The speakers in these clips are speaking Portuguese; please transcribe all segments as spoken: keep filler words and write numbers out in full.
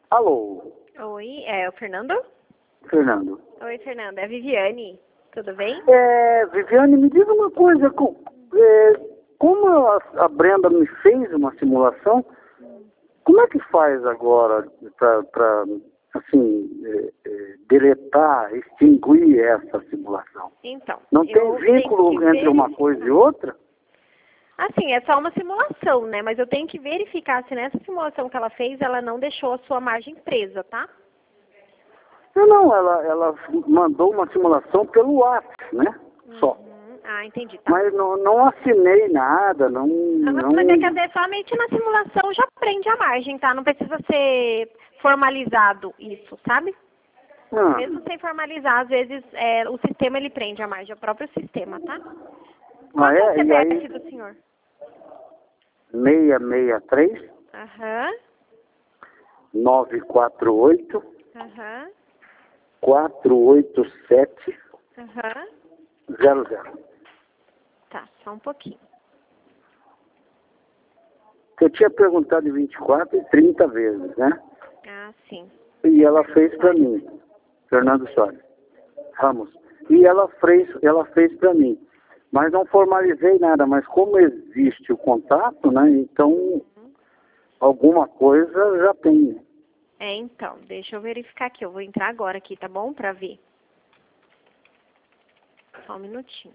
Alô? Oi, é o Fernando? Fernando. Oi, Fernando, é a Viviane. Tudo bem? É, Viviane, me diga uma coisa. Com, é, como a, a Brenda me fez uma simulação, como é que faz agora para, assim, é, é, deletar, extinguir essa simulação? Então, Não tem eu vínculo tenho que entre uma coisa e outra? Assim, é só uma simulação, né? Mas eu tenho que verificar se nessa simulação que ela fez, ela não deixou a sua margem presa, tá? Não, não, ela, ela mandou uma simulação pelo WhatsApp, né? Só. Uhum. Ah, entendi. Tá. Mas não, não assinei nada, não, Ah, não... Mas é que até somente na simulação já prende a margem, tá? Não precisa ser formalizado isso, sabe? Ah, Mesmo sem formalizar, às vezes é, o sistema ele prende a margem, é o próprio sistema, tá? Qual ah que é o é? E aí, C P F do senhor? seiscentos e sessenta e três, Aham, novecentos e quarenta e oito, aham, quatrocentos e oitenta e sete, aham. zero zero. Tá, só um pouquinho. Eu tinha perguntado em vinte e quatro e trinta vezes, né? Ah, sim. E ela fez para mim, Fernando Soares Ramos. E ela fez, ela fez para mim. Mas não formalizei nada, mas como existe o contato, né? Então, alguma coisa já tem. É, então, deixa eu verificar aqui. Eu vou entrar agora aqui, tá bom? Pra ver. Só um minutinho.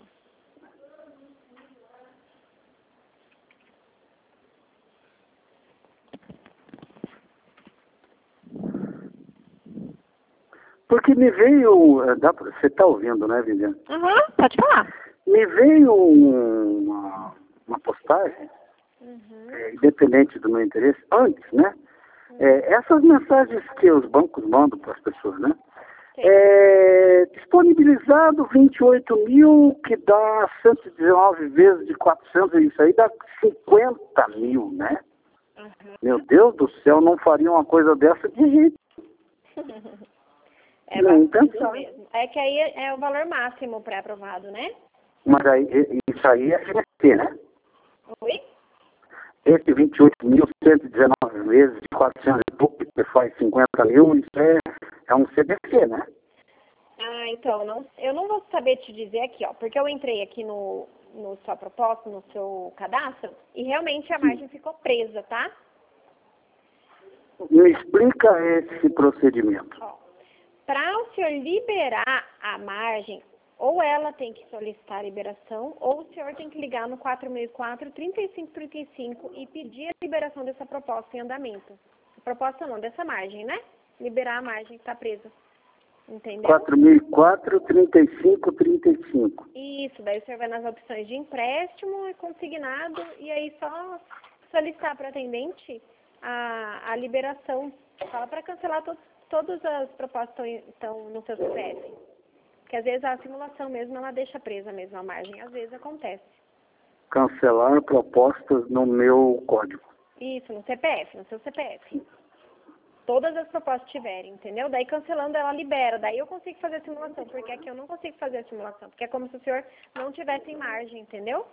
Porque me veio, eh, dá pra- você está ouvindo, né, Viviane? Aham, pode falar. Me veio um- uma, uma postagem, Uhum. é, independente do meu interesse, antes, né? É, essas mensagens que os bancos mandam para as pessoas, né? Sim. É, disponibilizado vinte e oito mil, que dá cento e dezenove vezes de quatrocentos, isso aí dá cinquenta mil, né? Uhum. Meu Deus do céu, não faria uma coisa dessa de jeito. É Nem bastante pensar. mesmo. É que aí é o valor máximo pré-aprovado, né? Mas aí, e- isso aí é C B C, né? Oi? Esse vinte e oito mil cento e dezenove vezes de quatrocentos e pouco, que faz cinquenta mil, isso é, é um C B C, né? Ah, então, não, eu não vou saber te dizer aqui, ó, porque eu entrei aqui no, no sua proposta, no seu cadastro, e realmente a margem ficou presa, tá? Me explica esse procedimento. Ó, para o senhor liberar a margem, ou ela tem que solicitar a liberação, ou o senhor tem que ligar no quatro seis quatro, três cinco três cinco e pedir a liberação dessa proposta em andamento. Proposta não, dessa margem, né? Liberar a margem que está presa. Entendeu? quatro mil e quatro, trinta e cinco, trinta e cinco. Isso, daí o senhor vai nas opções de empréstimo e consignado, e aí só solicitar para o atendente a, a liberação. Fala para cancelar to, todas as propostas que estão no seu C P F. Porque às vezes a simulação mesmo, ela deixa presa mesmo a margem. Às vezes acontece. Cancelar propostas no meu código. Isso, no C P F, no seu C P F. Todas as propostas tiverem, entendeu? Daí cancelando ela libera, daí eu consigo fazer a simulação, porque aqui eu não consigo fazer a simulação, porque é como se o senhor não tivesse em margem, entendeu?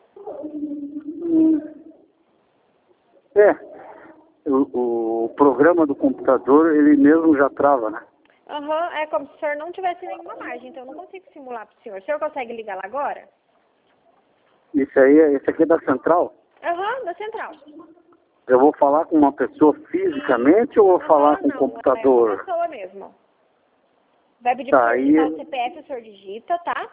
Hum. É, o, o programa do computador, ele mesmo já trava, né? Aham, é como se o senhor não tivesse nenhuma margem, então eu não consigo simular para o senhor. O senhor consegue ligar lá agora? Isso aí, é- esse aqui é da central? Aham, da central. Eu vou falar com uma pessoa fisicamente ou vou Aham, falar com o não, é computador? uma pessoa mesmo. Vai pedir Tá, para o senhor aí- digitar o C P F, o senhor digita, tá?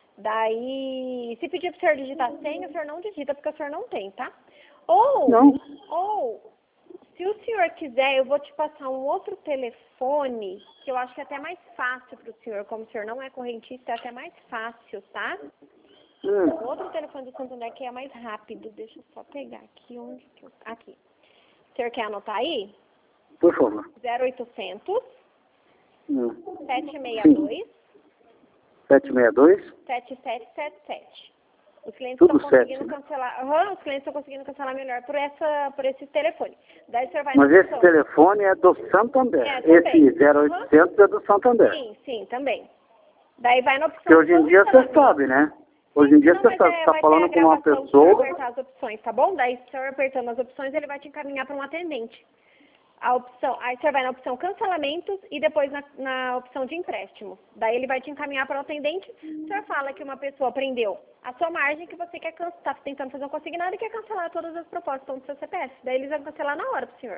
Daí, se pedir para o senhor digitar a senha, o senhor não digita, porque o senhor não tem, tá? Ou, Não. ou, se o senhor quiser, eu vou te passar um outro telefone, que eu acho que é até mais fácil para o senhor, como o senhor não é correntista, é até mais fácil, tá? Hum. O outro telefone do Santander que é mais rápido, deixa eu só pegar aqui, onde que eu... Aqui. O senhor quer anotar aí? Por favor. zero oitocentos, Hum. sete seis Sim. dois, sete seis dois? sete sete sete sete. Os clientes Tudo estão conseguindo sete, né? cancelar. Aham, os clientes estão conseguindo cancelar melhor por essa, por esse telefone. Daí o senhor vai Mas na esse opção. telefone é do Santander. É, também. Esse zero oitocentos é do Santander. Sim, sim, também. Daí vai na opção. Porque hoje em dia você cancelamento. sabe, né? Hoje em dia Não, você mas está é, tá vai falando ter a com uma gravação, o senhor pessoa. apertar as opções, tá bom? Daí se o senhor apertando as opções, ele vai te encaminhar para um atendente. A opção, aí você vai na opção cancelamentos e depois na, na opção de empréstimo. Daí ele vai te encaminhar para o atendente. O senhor fala que uma pessoa prendeu a sua margem, que você quer está tentando fazer um consignado e quer cancelar todas as propostas que estão no seu C P F. Daí eles vão cancelar na hora para o senhor.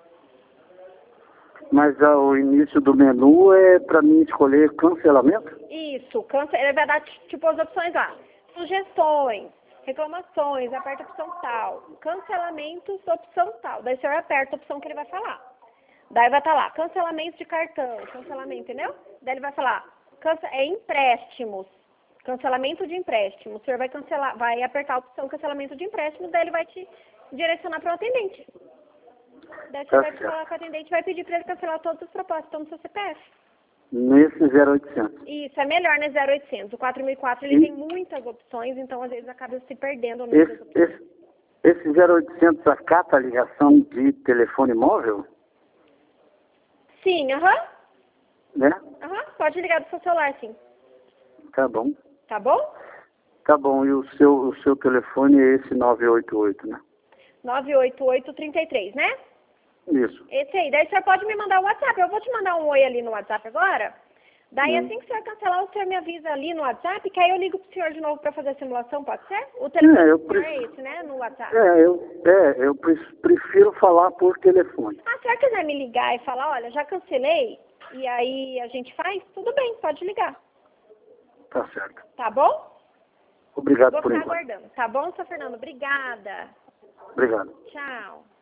Mas ah, o início do menu é para mim escolher cancelamento? Isso, cance... ele vai dar tipo as opções lá. Sugestões, reclamações, aperta a opção tal. Cancelamentos, opção tal. Daí o senhor aperta a opção que ele vai falar. Daí vai estar lá, cancelamento de cartão, cancelamento, entendeu? Daí ele vai falar, cance... é empréstimos, cancelamento de empréstimo. O senhor vai cancelar, vai apertar a opção cancelamento de empréstimo, daí ele vai te direcionar para o atendente. Daí você Tá vai certo. falar com o atendente e vai pedir para ele cancelar todas as propostas que estão no seu C P F. Nesse zero oitocentos. Isso, é melhor, né, zero oitocentos. O quatro mil e quatro, ele E- tem muitas opções, então às vezes acaba se perdendo no Esse, esse, esse zero oitocentos acata a ligação de telefone móvel? Sim, aham. Né? Aham, pode ligar do seu celular, sim. Tá bom. Tá bom? Tá bom, e o seu, o seu telefone é esse nove oito oito, né? nove oito oito, trinta e três, né? Isso. Esse aí. Daí o senhor pode me mandar o WhatsApp. Eu vou te mandar um oi ali no WhatsApp agora. Daí Hum. assim que o senhor cancelar, o senhor me avisa ali no WhatsApp, que aí eu ligo pro senhor de novo pra fazer a simulação, pode ser? O telefone É, eu do senhor é prefiro, esse, né? No WhatsApp. é, eu, é, eu pre- prefiro falar por telefone. Ah, se o senhor quiser me ligar e falar, olha, já cancelei, e aí a gente faz, tudo bem, pode ligar. Tá certo. Tá bom? Obrigado Vou por ficar enquanto. aguardando. Tá bom, seu Fernando? Obrigada. Obrigado. Tchau.